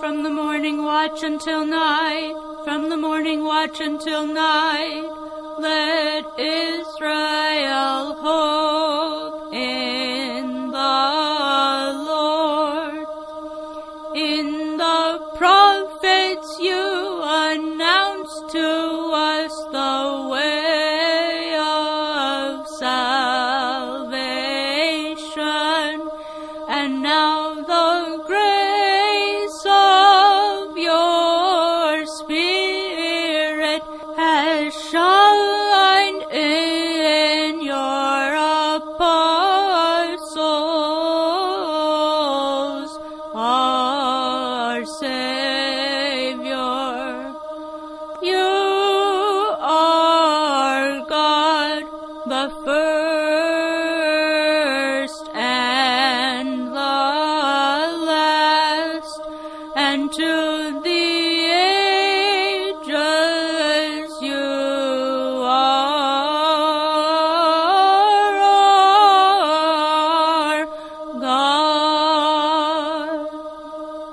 from the morning watch until night, from the morning watch until night. Let Israel hope in the Lord. In the prophets you announced to us the way of salvation, and now the grace of your Spirit has shined in your apostles, our Savior. You are God, the first and the last, and to thee